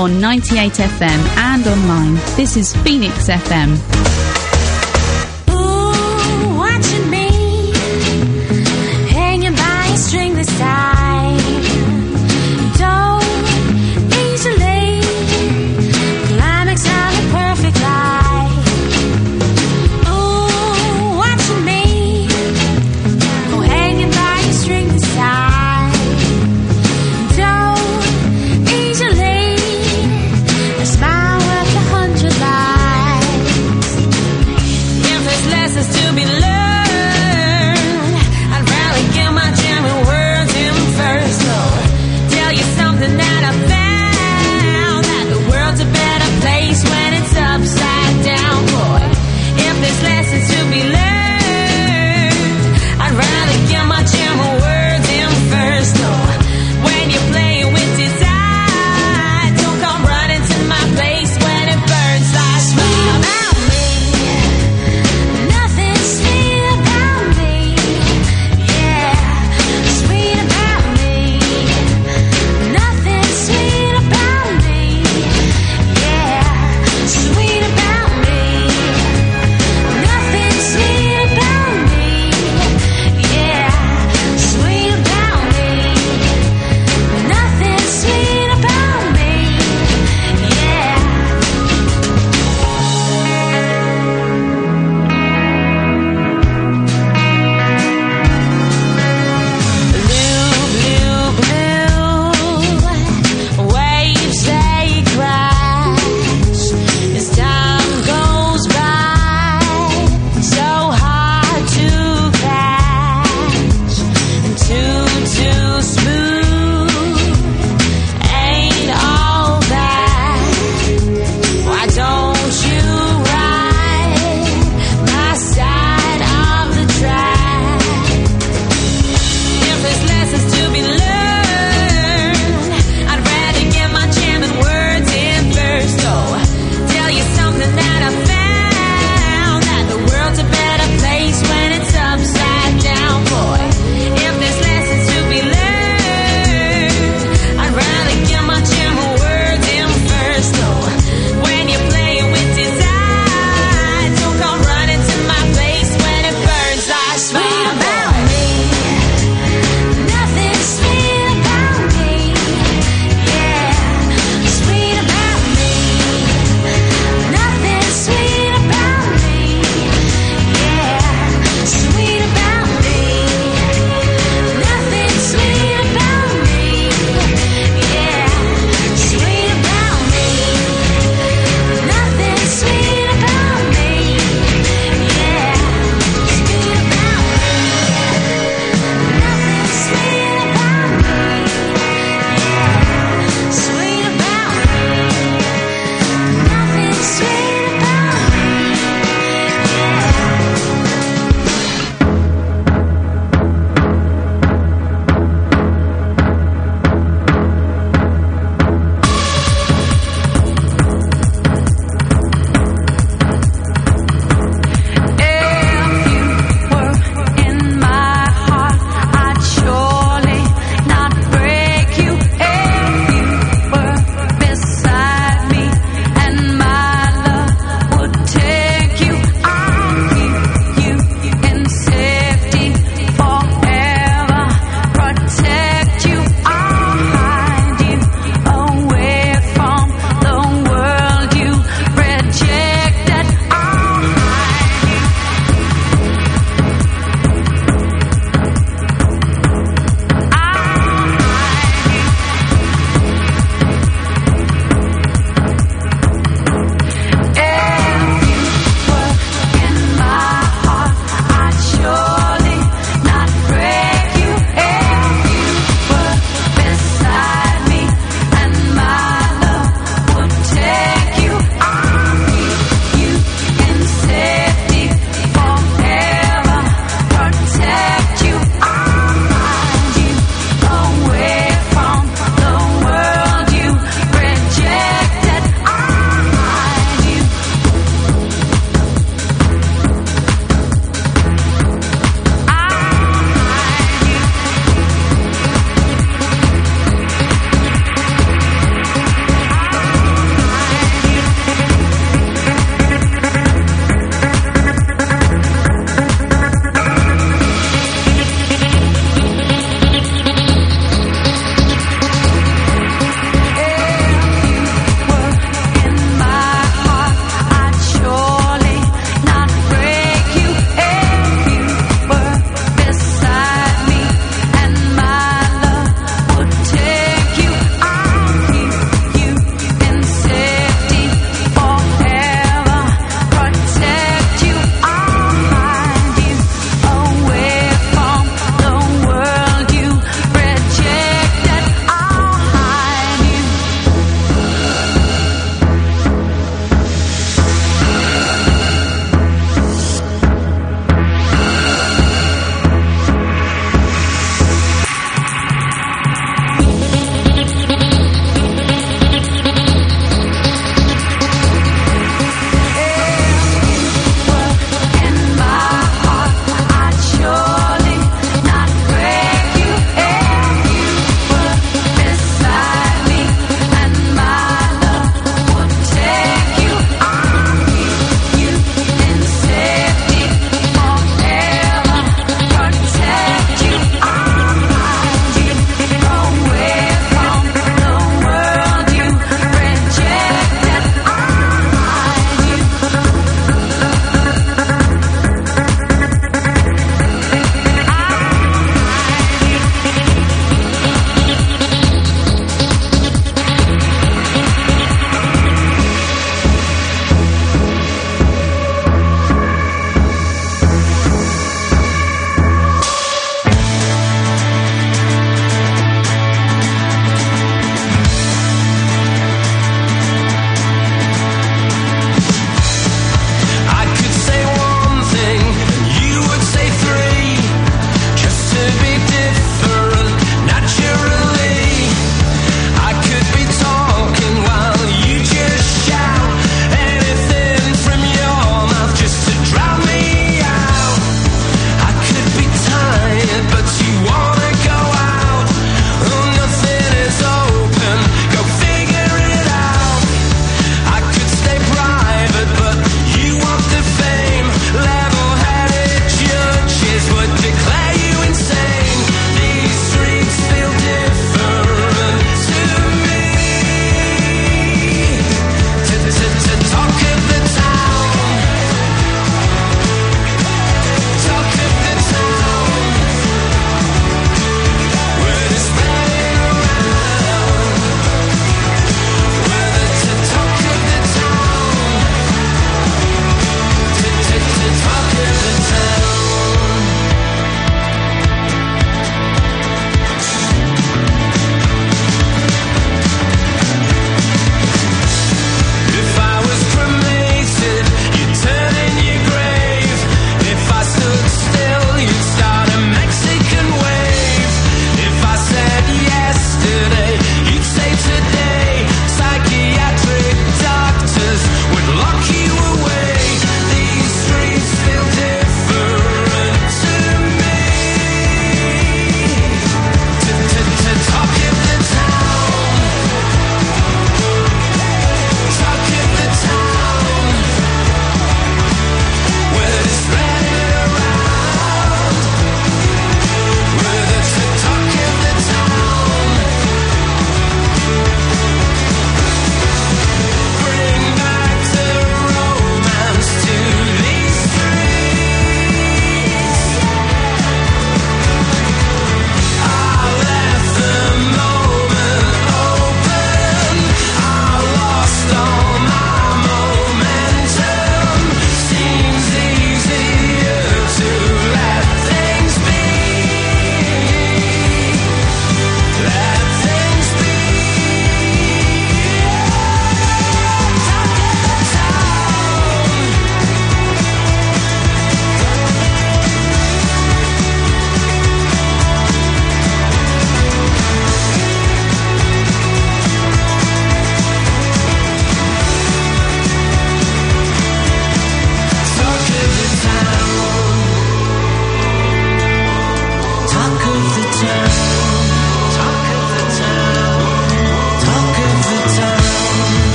on 98 FM and online. This is Phoenix FM. Ooh, watching me hanging by a string this time. Don't easily climax on a perfect life. Ooh, watching me hanging by a string this time. Don't easily a smile worth 100 lives. If there's lessons to be learned,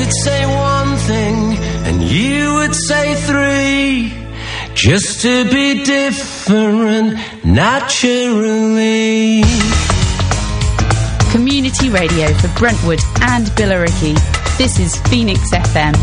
could say one thing and you would say three, just to be different naturally. Community radio for Brentwood and Billericay. This is Phoenix FM.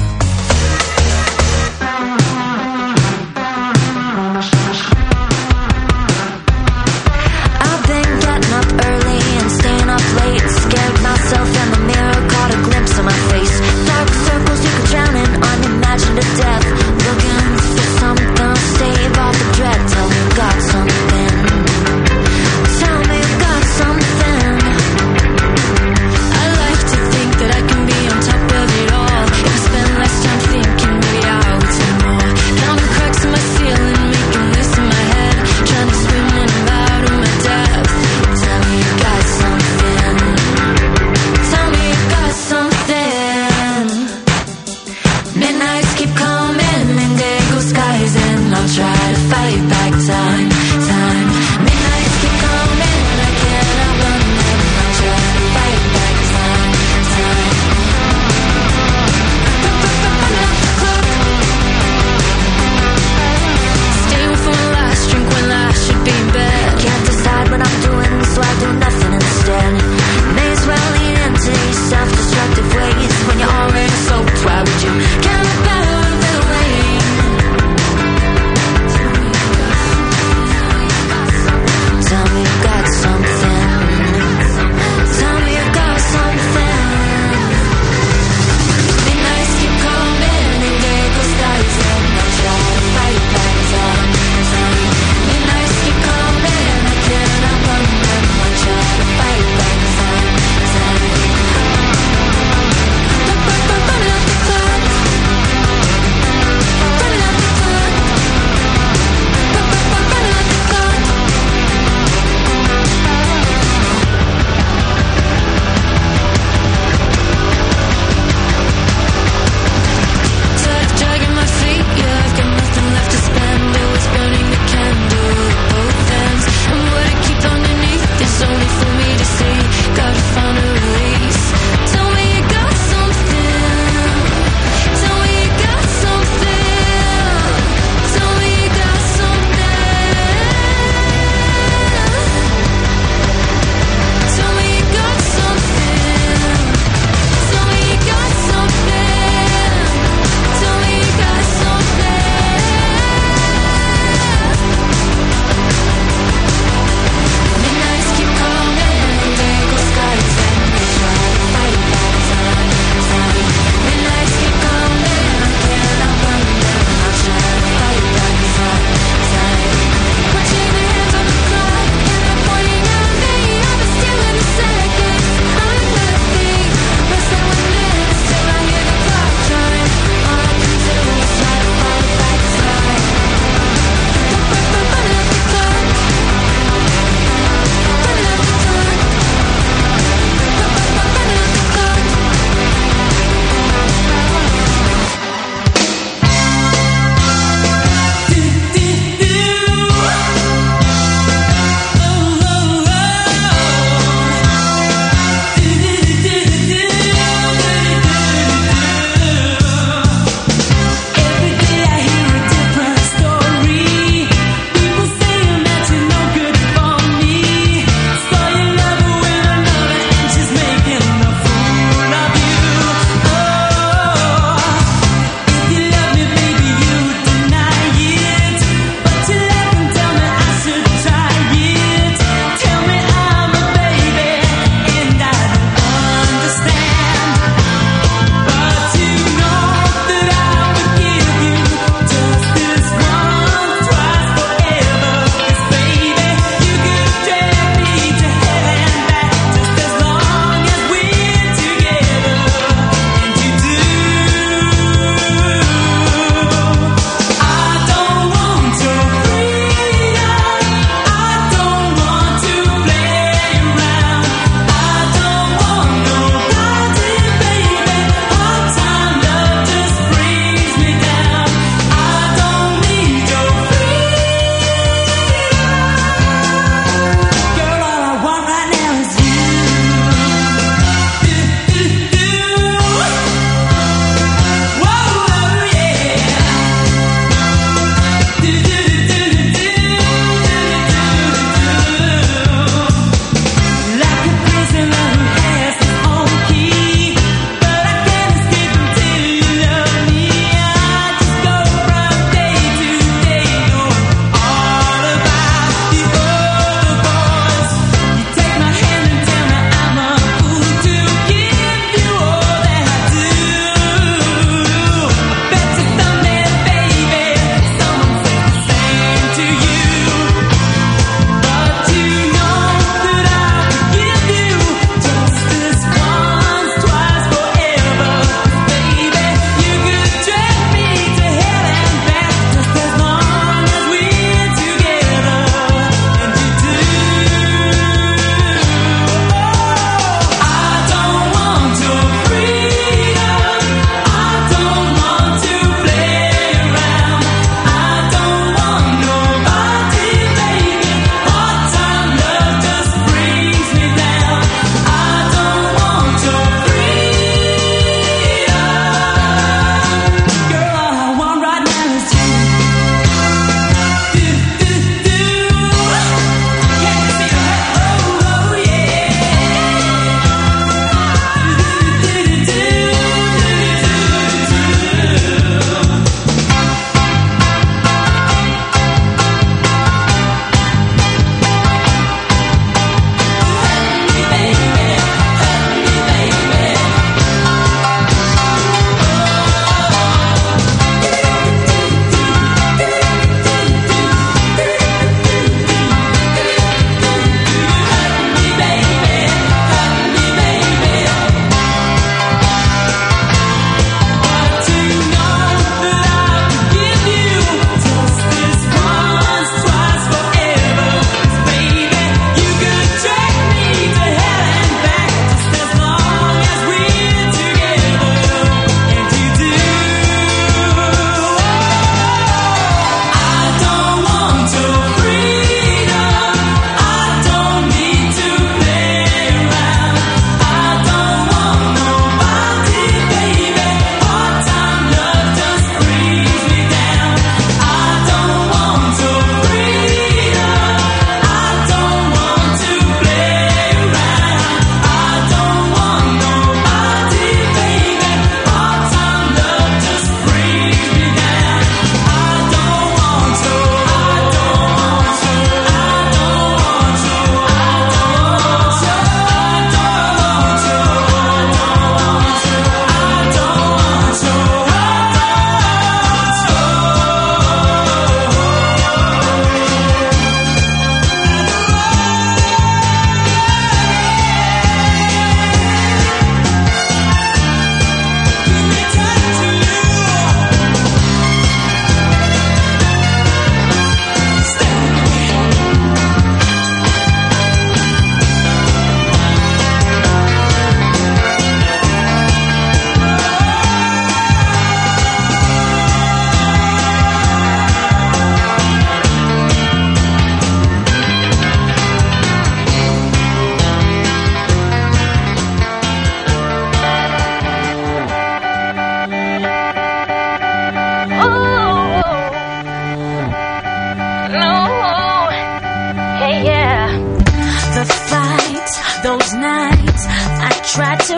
I've been getting up early and staying up late. Scared myself in the mirror, caught a glimpse of my face. Dark circles you could drown in unimaginative death. Looking for something to stave off the dread. Tell me you got something. Tell me you got something. I like to think that I can be on top of it all. If I spend less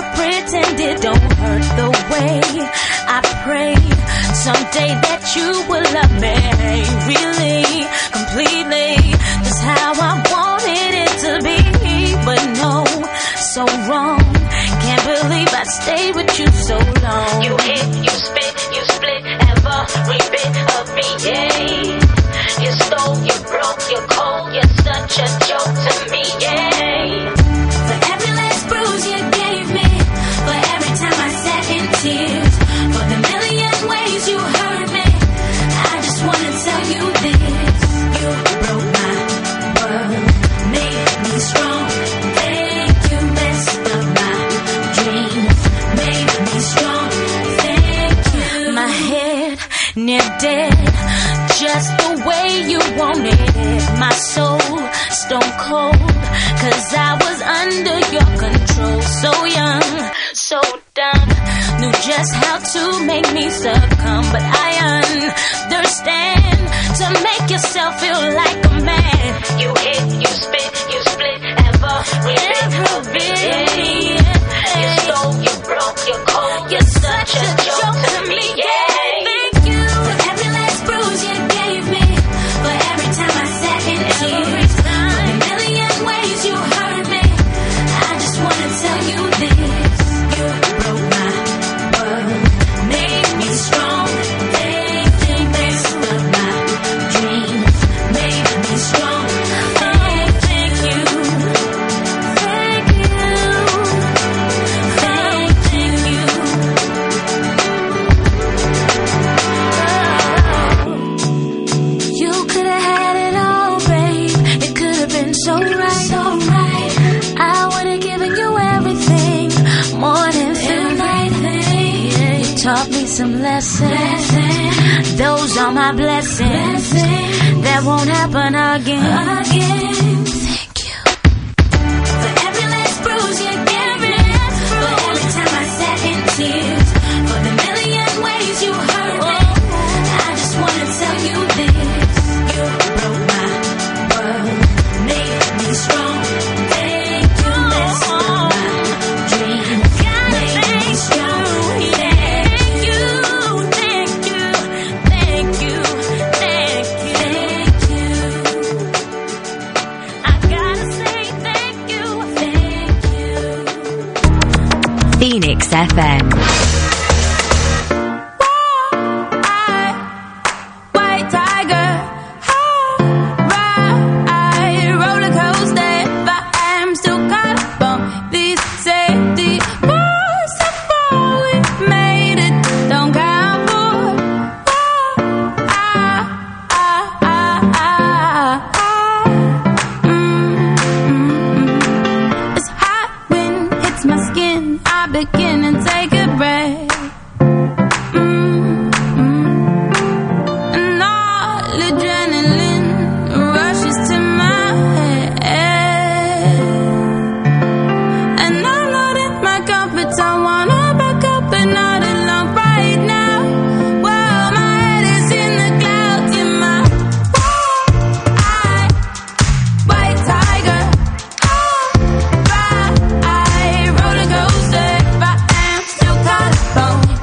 pretend it don't hurt the way I pray someday that you will love me really, completely. That's how I wanted it to be, but no, so wrong. Can't believe I stayed with you so long. You hit, you spit, you split every bit of me, yeah. You stole, you broke, you're cold, you're such a joke to me, yeah. For every last bruise you gave me, for every time I sat in tears, for the million ways you hurt me, I just wanna tell you this. You broke my world, made me strong. Thank you, messed up my dreams, made me strong. Thank you. My head near dead, just the way you wanted it. My soul stone cold, 'cause I was under your control. So young, so dumb, knew just how to make me succumb. But I understand, to make yourself feel like a man. You hit, you spit, you split every bit of me. You stole, you broke, you're cold, you're such a joke to me, yeah. Thank you for every last bruise you gave me, for every time I sat in tears, for the million ways you hurt me. I just wanna tell you this. You broke my world, made me strong. Thank you, messed up my dreams, made me strong. Thank you, thank you, thank you. You could have had it all, babe. It could have been so right, so right. I would have given you everything, more than everything. Yeah, you taught me some lessons. Those are my blessings. That won't happen again. Thank you for every last bruise you gave me, for every time I sat in tears, for the million ways you hurt me. I just wanna tell you this. You broke my world, made me strong. Thank you, messed up my dreams, made me strong. Thank you, thank you, thank you, thank you, thank you. I gotta say thank you, thank you. Phoenix FM. White tiger, ride roller coaster, but I'm still caught up on these safety rules. So far we made it, don't count for. It's hot when it hits my skin. I begin and take a breath. And all adrenaline rushes to my head. And I'm not in my comfort zone, wanna back up but not alone right now. Well, my head is in the clouds, in my white tiger, ride roller coaster, but I'm still caught up on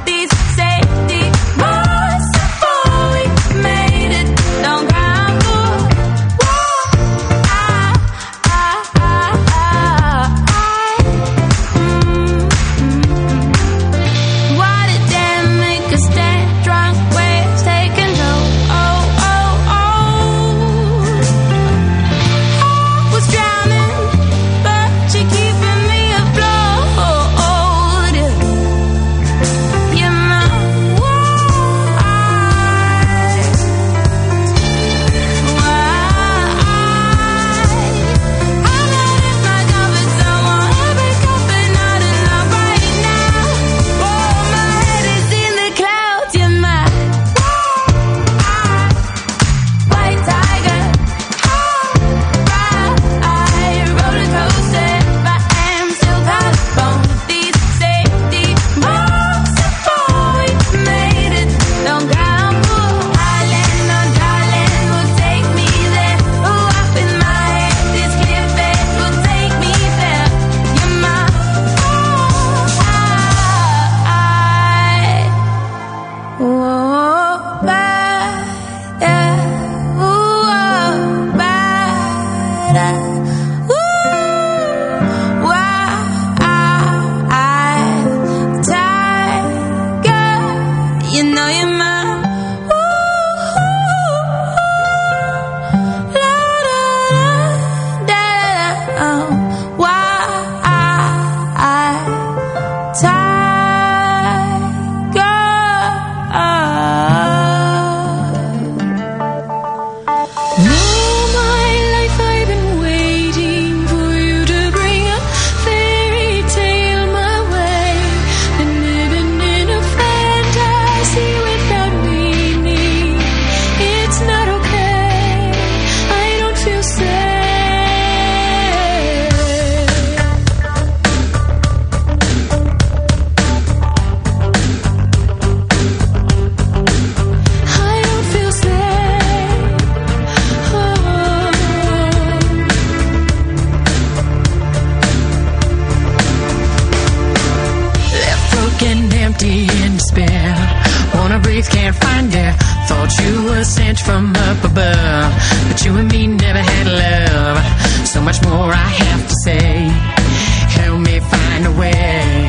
empty in despair. Wanna breathe, can't find air. Thought you were sent from up above, but you and me never had love. So much more I have to say. Help me find a way.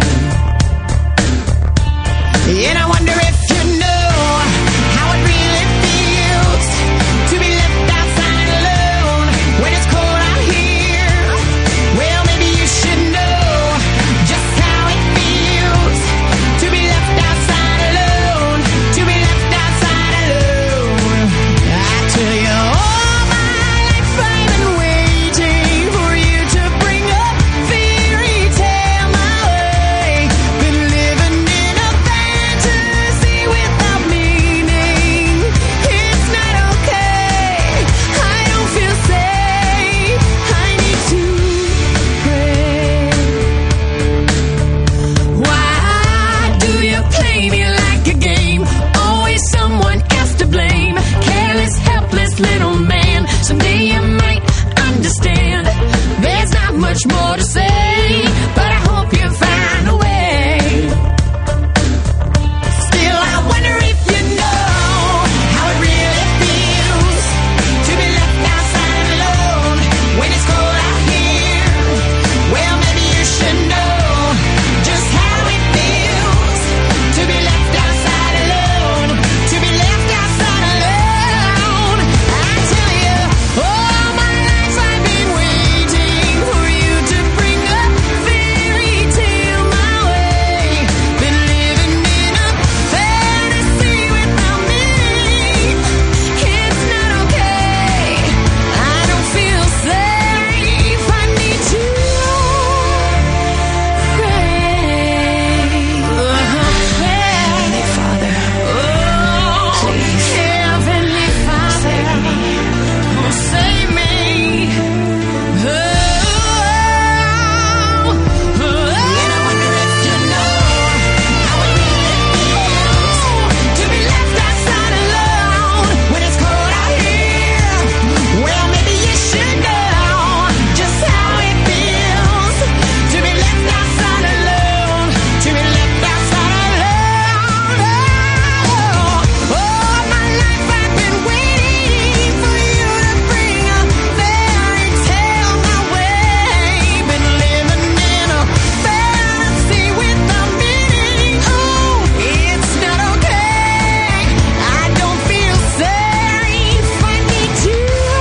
And I wonder if you know how it really feels to be left outside alone when it's cold out here. Well, maybe you should know just how it feels to be left outside alone, to be left outside alone. I tell you, all my life I've been waiting for you to bring a fairy tale my way. Been living in a fantasy without meaning. It's not okay. I don't feel safe. I need to pray. Why do you play me like a game? Always someone else to blame. Careless, helpless little man. Someday you might understand. There's not much more to say, but I hope you find a way. Still, I wonder if you know how it really feels to be left outside alone when it's cold out here. Well, maybe you should know just how it feels to be left outside alone, to be left outside alone. I tell you, all my life I've been waiting for you to bring a fairy tale my way. Been living in a fantasy without meaning. It's not okay. I don't feel safe. I need to Heavenly Father, please, Heavenly Father, save me. And I wonder if you know how it really feels to be left outside alone when it's cold out here. Well, maybe you should know just how it feels to be left outside alone, to be left outside alone. All my life I've been waiting for you to bring a fairy tale my way. Been living in a fantasy without meaning. Oh, it's not okay. I don't feel safe. I need to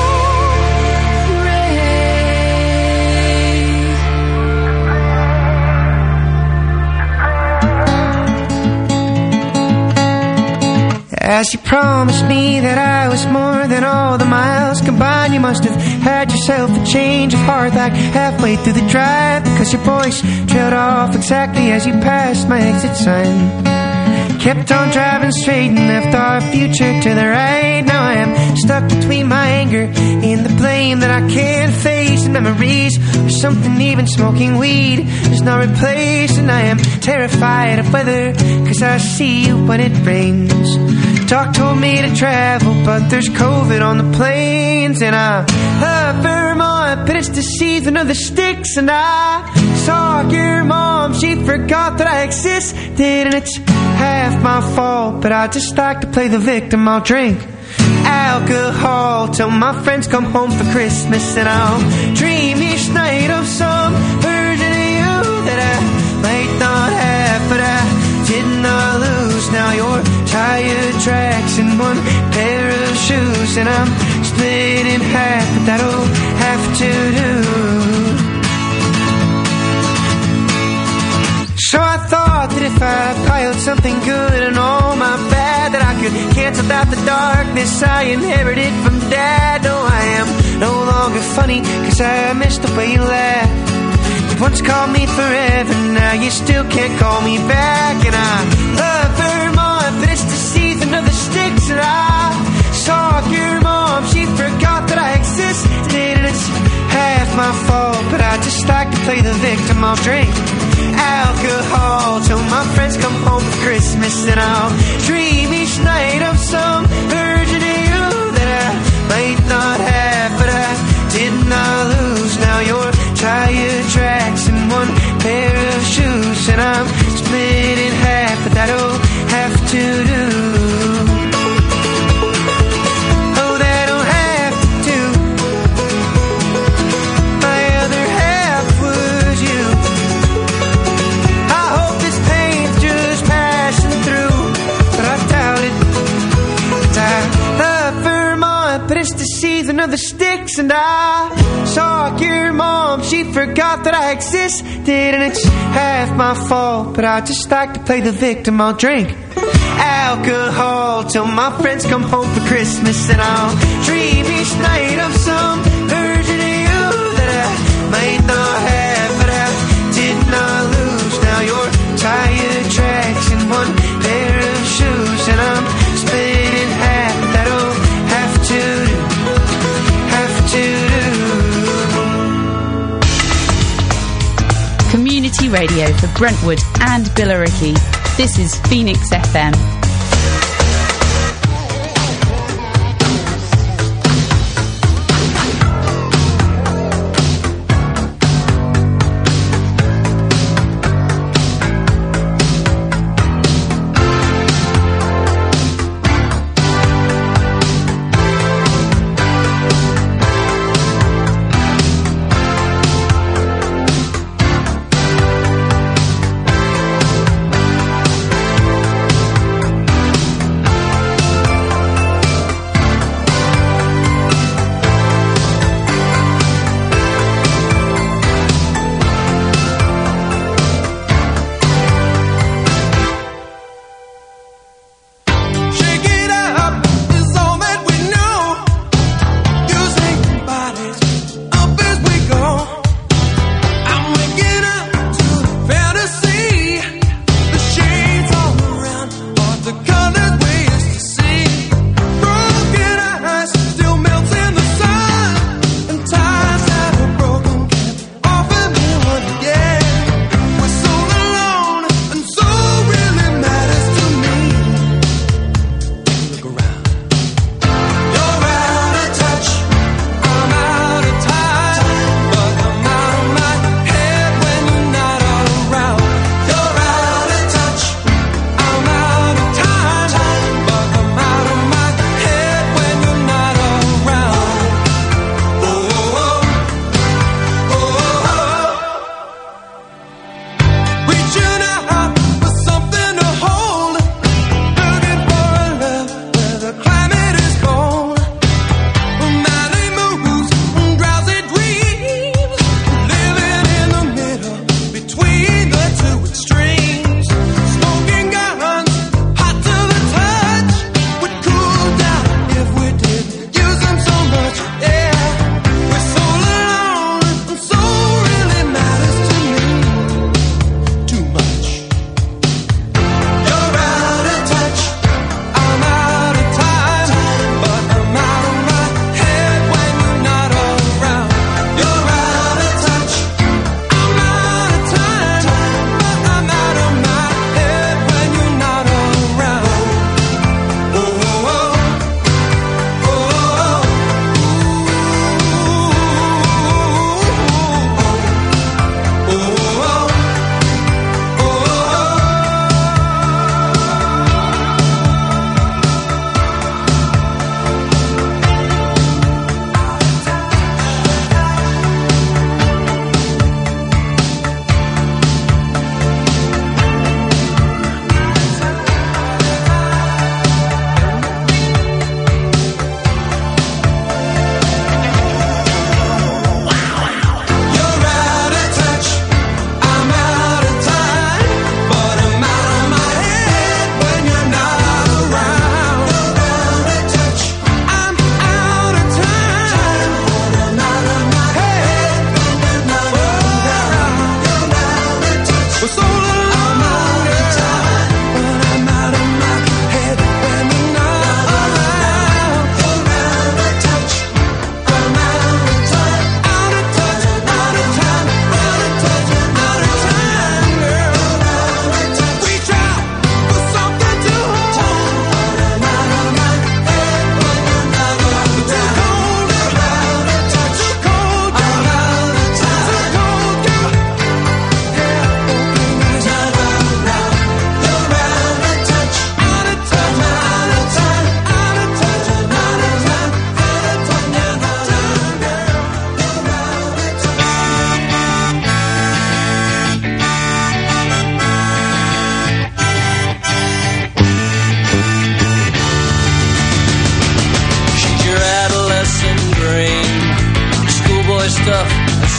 As you promised me that I was more than all the miles combined, you must have had yourself a change of heart like halfway through the drive, because your voice trailed off exactly as you passed my exit sign. Kept on driving straight and left our future to the right. Now I am stuck between my anger and the blame that I can't face, and memories or something even smoking weed does not replace. And I am terrified of weather, cause I see you when it rains. Doc told me to travel, but there's COVID on the planes. And I love Vermont, but it's the season of the sticks. And I saw your mom, she forgot that I existed. And it's half my fault, but I just like to play the victim. I'll drink alcohol till my friends come home for Christmas, and I'll dream each night of some version of you that I might not have, but I did not lose. Now you're tire tracks and one pair of shoes, and I'm split in half, but that'll have to do. So I thought that if I piled something good and all my bad, that I could cancel out the darkness I inherited from Dad. No, I am no longer funny, cause I missed the way you laughed. You once called me forever, now you still can't call me back. And I love Vermont, but it's the season of the sticks. And I saw your mom, she forgot that I existed. And it's half my fault, but I just like to play the victim. I'll drink alcohol till my friends come home for Christmas, and I'll dream each night of some version of you that I might not have, but I did not lose. Now you're tire tracks and one pair of shoes, and I'm split in half, but that to do. Oh, they don't have to. My other half was you. I hope this pain's just passing through, but I doubt it. 'Cause I love Vermont, but it's the season of the sticks, and I saw your mom, she forgot that I existed, and it's half my fault, but I just like to play the victim. I'll drink alcohol till my friends come home for Christmas, and I'll dream each night of some version of you that I might not have, but I did not lose. Now you're tire tracks and one pair of shoes, and I'm spinning half. That'll have to do, have to do. Community radio for Brentwood and Billericay. This is Phoenix FM.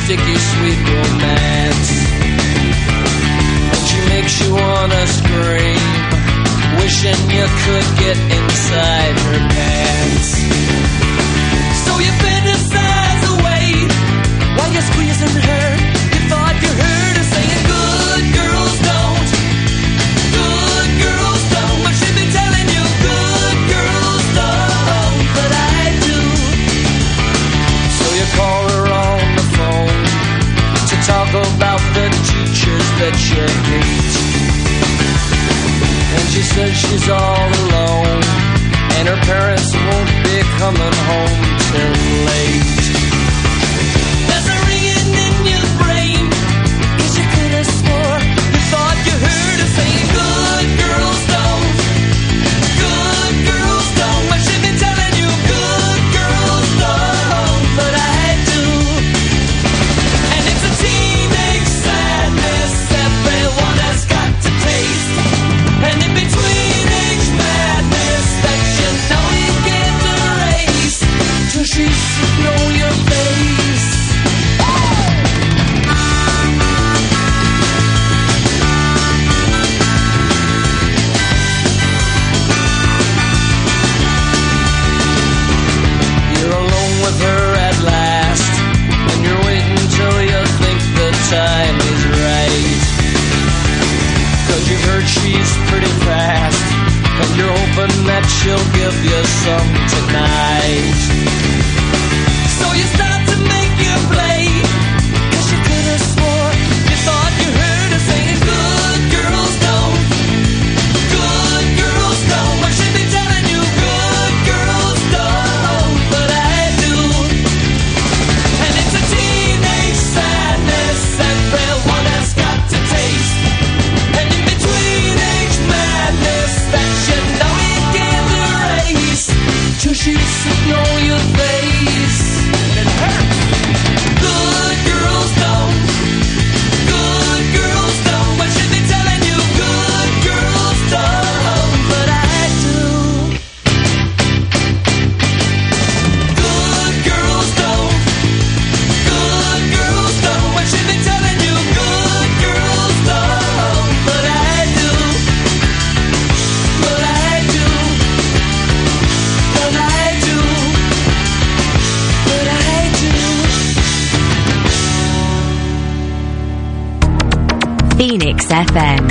sticky sweet romance. And she makes you wanna scream, wishing you could get inside her pants. So you fantasize away while you're squeezing her. You thought you heard her saying, good girls don't, good girls don't. But she'd be telling you, good girls don't, but I do. So you call her on the phone to talk about the teachers that you hate. And she says she's all alone, and her parents won't be coming home till late. There's a ringing in your brain, 'cause you could have swore you thought you heard her saying, good girls don't, good girls don't. But she'd been telling you, good girls don't, but I do. And it's a teenage sadness everyone has got to taste. And in between age madness that you know you can't erase, till she should know your face. You're alone with her at last, and you're waiting till you think the time is right. 'Cause you've heard she's pretty fast, and you're hoping that she'll give you some tonight. So you start to make your play, 'cause you could have swore you thought you heard her saying, good girls don't, good girls don't. But she'd be telling you, good girls don't, but I do. And it's a teenage sadness everyone has got to taste. And in between age madness that you know you can't erase, till she should know your face. And it hurts. Good girls don't, good girls don't. But she'd be telling you, good girls don't, but I do. Good girls don't, good girls don't. But she'd be telling you, good girls don't, but I do, but I do, but I do, but I do. Phoenix FM.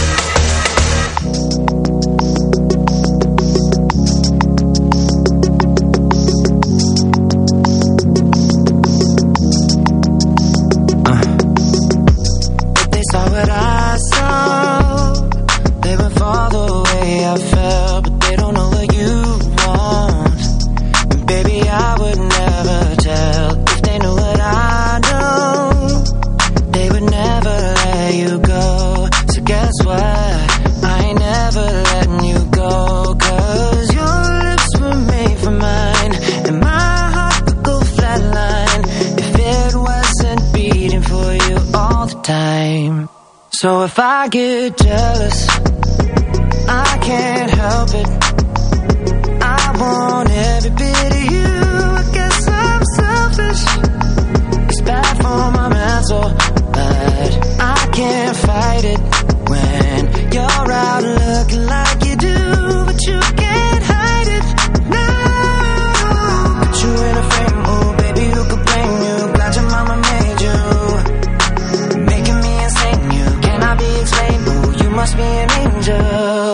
If they saw what I saw, they would fall the way I felt. But they don't know what you want, and baby, I would never tell. If they knew what I know, they would never let you go. So guess what? I ain't never letting you go. 'Cause your lips were made for mine, and my heart could go flatline if it wasn't beating for you all the time. So if I get jealous, I can't help it. I want every bit of you. I guess I'm selfish. It's bad for my mental, but I can't fight it when you're out looking like you do. But you can't hide it now. Put you in a frame, oh baby, who could blame you? Glad your mama made you, making me insane. You cannot be explained, oh you must be an angel.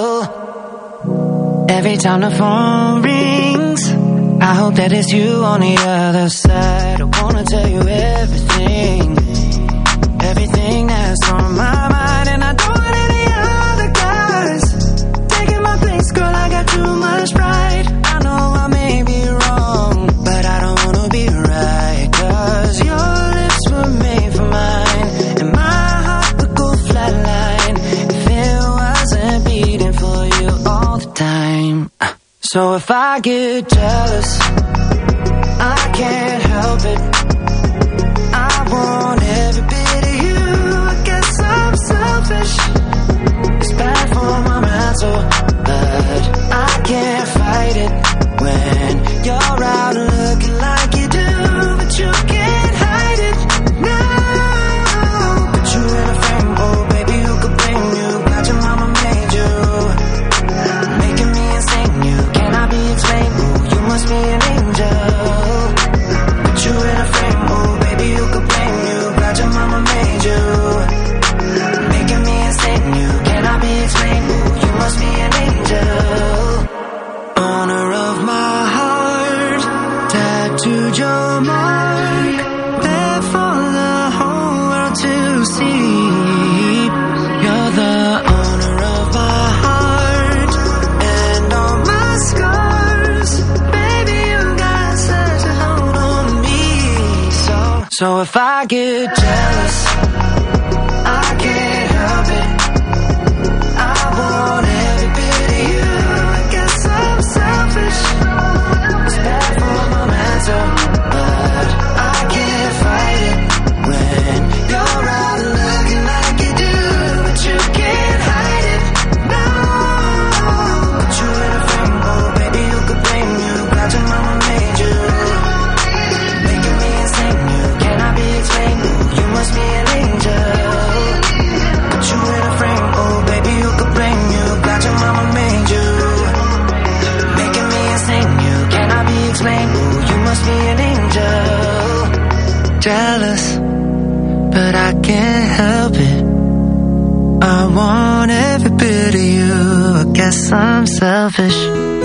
Every time the phone rings, I hope that it's you on the other side. I wanna tell you everything, everything that's on my mind. And I don't want any other guys taking my place, girl, I got too much pride. I know I may be wrong, but I don't wanna be right. 'Cause your lips were made for mine, and my heart would go flatline if it wasn't beating for you all the time. So if I get jealous, I can't help it. I want every bit of you. I guess I'm selfish. It's bad for my mental, but I can't fight it when you're out looking like you do. But you can't hide it now. So if I get jealous, I can't help it. I want every bit of you. I guess I'm selfish. It's bad for my mental, but I can't fight it when you're out looking like you do, but you can't hide it. No, put you in a frame, oh baby, who could blame you? Glad your mama made you, making me insane. You cannot be explained. You must be an angel. Put you in a frame, oh baby, who could blame you? Glad your mama made you, making me insane. You cannot be explained. You must be an angel. Jealous, but I can't help it. I want every bit of you. I guess I'm selfish.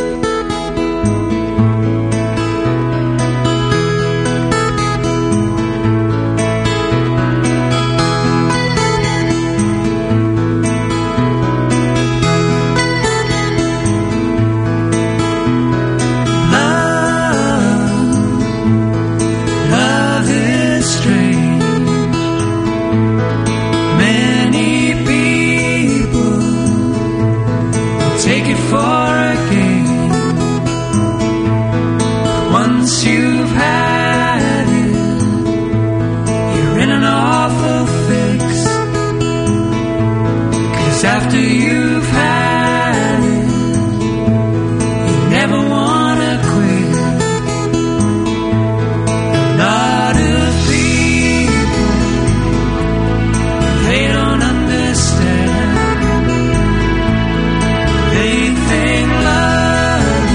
Love is strange. Many people take it for a game. Once you've had it, you're in an awful fix. 'Cause after you've had it, you never wanna quit. A lot of people, they don't understand. They think love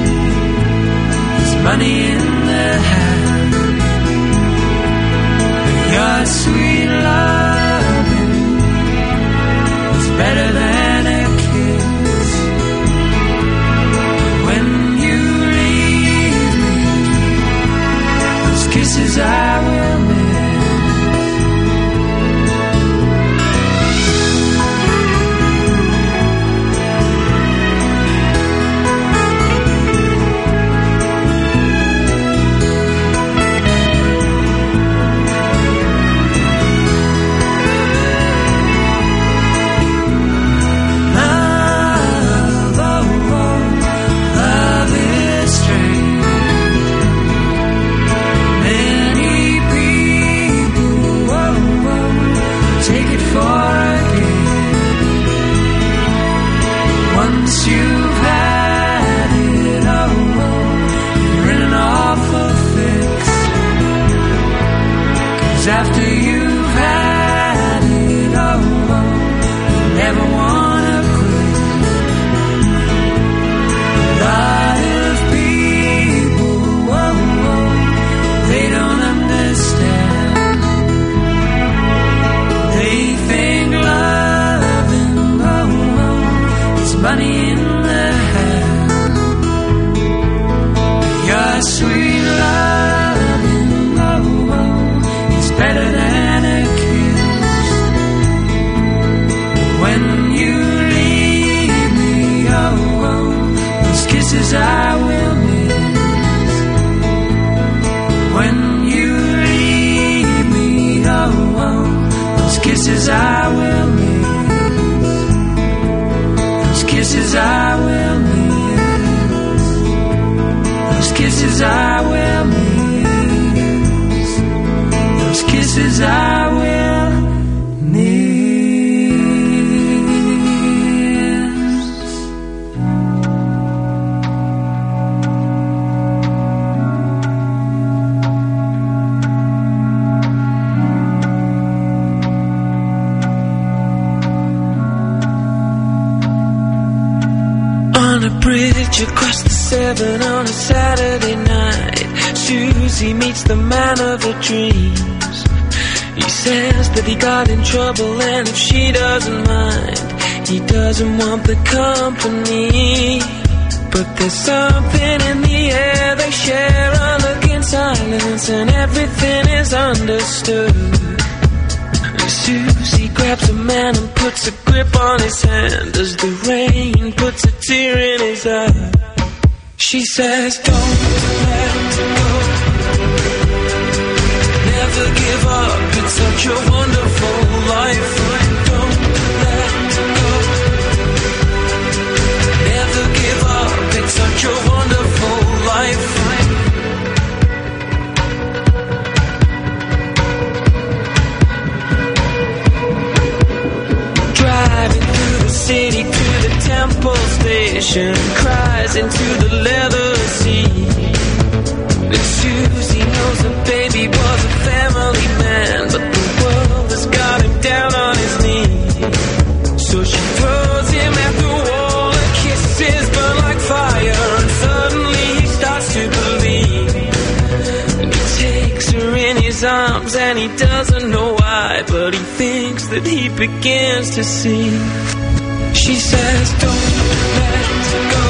is money in their hand. But your sweet loving is better than a kiss. When you leave me, those kisses I will miss. Love is strange. Many people take it for a game. Once you've had it, you're in an awful fix. 'Cause after you've had it, you never wanna quit. A lot of people, they don't understand. They think loving is money in their hand. Your sweet loving is better than a kiss. When you leave me, those kisses I will miss. When you leave me, those kisses I will miss. Those kisses I will miss. Those kisses I will miss. Those kisses I will miss. On a bridge across the Severn on a Saturday night, Susie meets the man of her dreams. He says that he got in trouble and if she doesn't mind, he doesn't want the company. But there's something in the air, they share a look in silence and everything is understood. Susie grabs a man and puts a grip on his hand as the rain puts a tear in his eye. She says, don't let go, never Never give up, it's such a wonderful life. Don't let go. Never give up, it's such a wonderful life. Driving through the city to the Temple Station, cries into the leather seat. And Susie knows her baby was a family man, but the world has got him down on his knees. So she throws him at the wall, and kisses burn like fire, and suddenly he starts to believe. And he takes her in his arms, and he doesn't know why, but he thinks that he begins to see. She says, don't let go.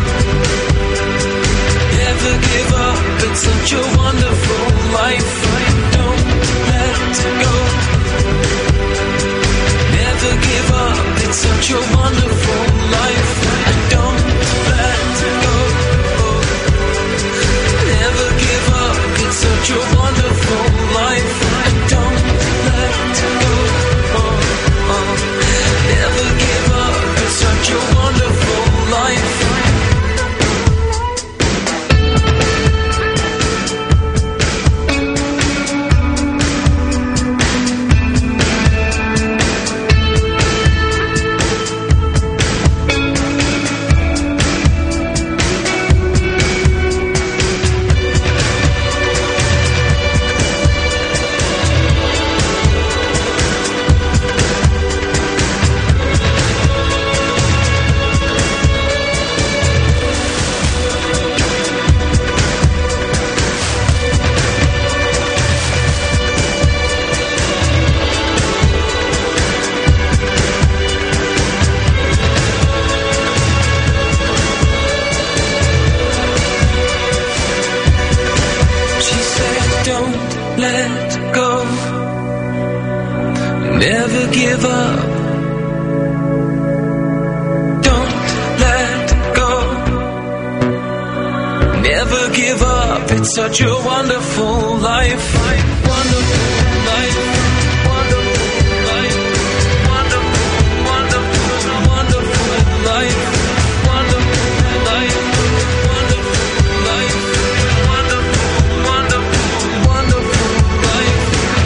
Never give up, it's such a wonderful life. Don't let go. Never give up, it's such a wonderful life. Don't let go. Never give up, it's such a wonderful life. Don't let go. Never give up, it's such a wonderful life. Never give up. Don't let go. Never give up. It's such a wonderful life. Wonderful life. Wonderful life. Wonderful, wonderful, wonderful life. Wonderful life. Wonderful life. Wonderful, wonderful, wonderful life.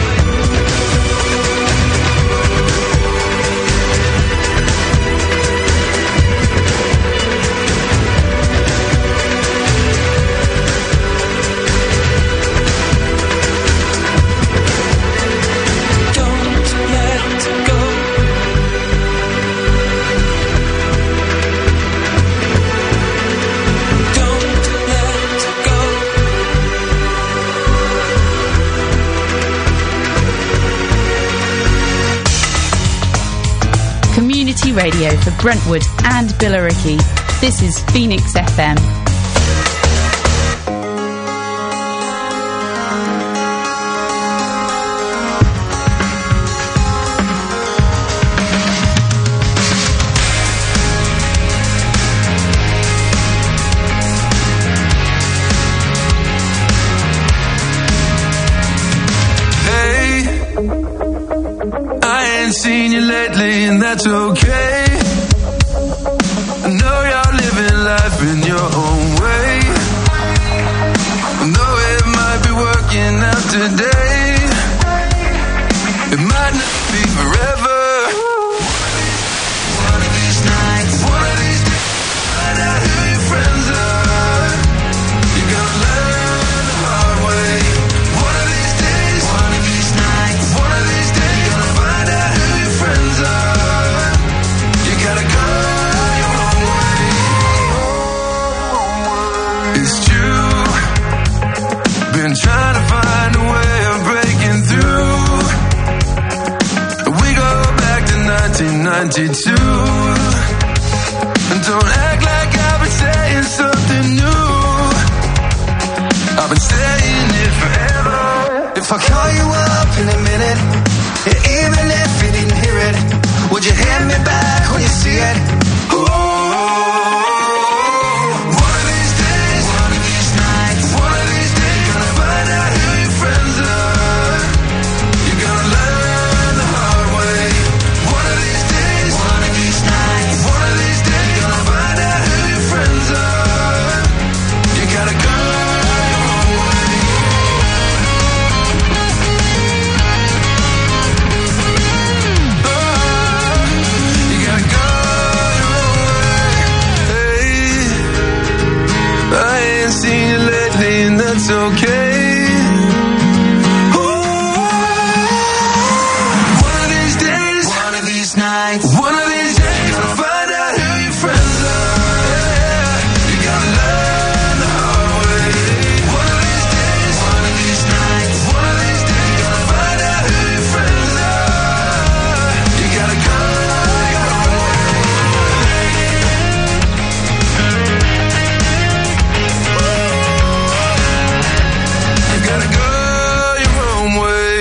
Community radio for Brentwood and Billericay. This is Phoenix FM. Seen you lately, and that's okay. I know you're living life in your own way. I know it might be working out today. It might not be forever. One of these nights, one of these days, find out who your friends are. You're gonna learn the hard way. One of these days, one of these nights, one of these days, you're gonna find out who your friends are. okay. One of these days, one of these nights, one of these days, gonna find out who your friends are. Yeah, you gotta learn the hard way. One of these days, one of these nights, one of these days, gonna find out who your friends are. You gotta go your own way. You gotta go your own way.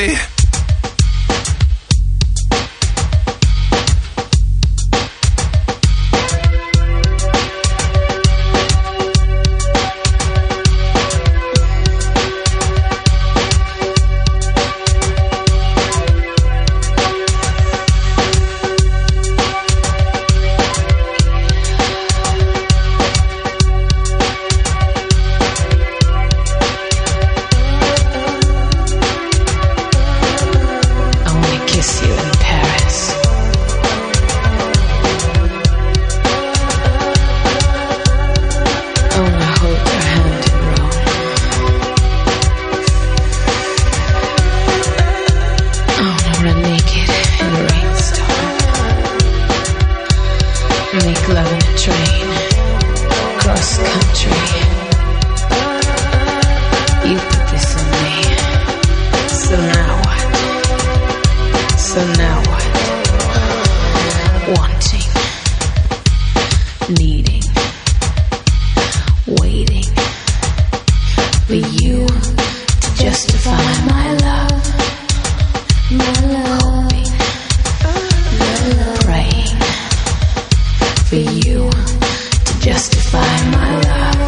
I wanna kiss you in Paris. I wanna hold your hand in Rome. I wanna run naked in a rainstorm. Make love in a train, cross country. You put this on me. So now what? So now what? Wanting, needing, waiting for you to justify my love. Hoping, praying for you to justify my love.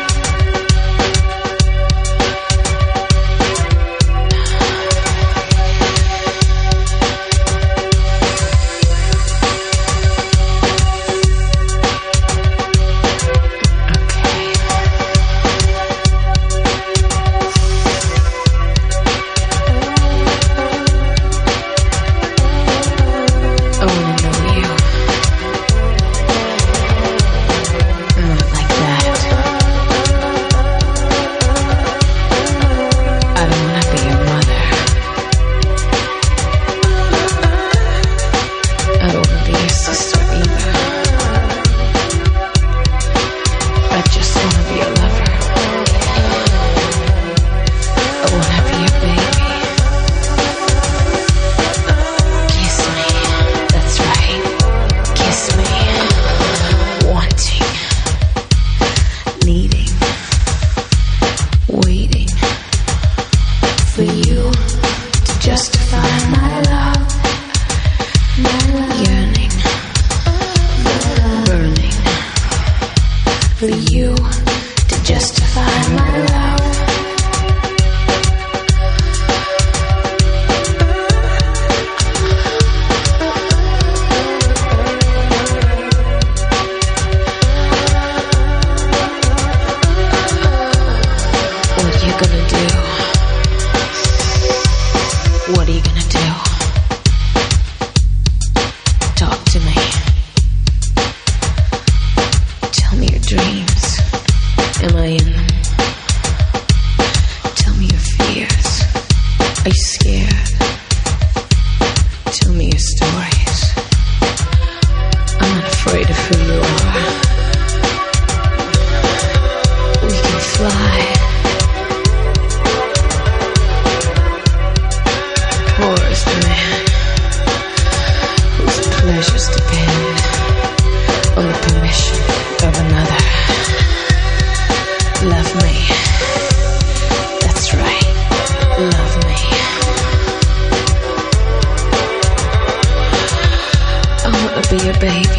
I wanna know you. Not like that. I don't wanna be your mother. I don't wanna be your sister either. I just wanna be a lover. I wanna be your baby. Kiss me. That's right. Kiss me. Wanting, needing, waiting for you to justify my love. Yearning, burning for you to justify my love. What are you gonna do? What are you gonna do? Talk to me. Tell me your dreams. Am I in them? Tell me your fears. Are you scared? Tell me your stories. I'm not afraid of who you are. We can fly. Poor is the man whose pleasures depend on the permission of another. Love me. That's right. Love me. I wanna be your baby.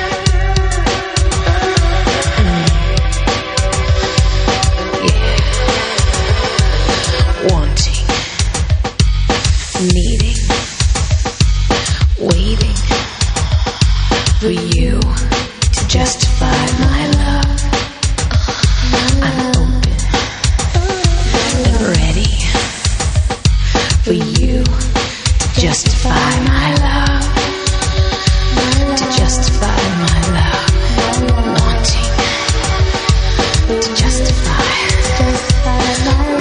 Yeah. Wanting, needing, waiting for you to justify my love. I'm open and ready for you to justify my love. To justify my love. Wanting to justify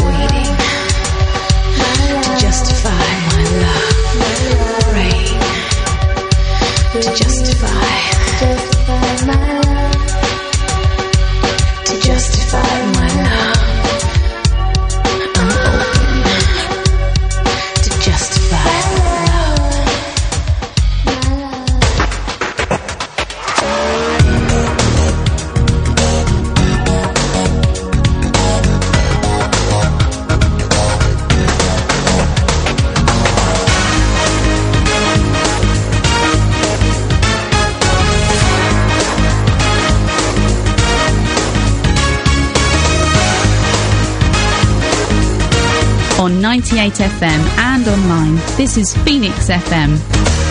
on 98 FM and online. This is Phoenix FM.